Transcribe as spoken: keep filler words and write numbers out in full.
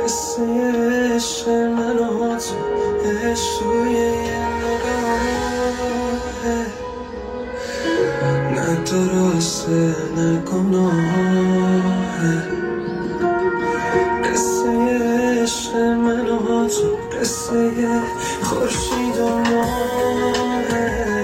قصه عشق من و تو عشق توی یه نگاهه، نه درسته نه گناهه. قصه عشق من و تو قصه خورشید و ماهه.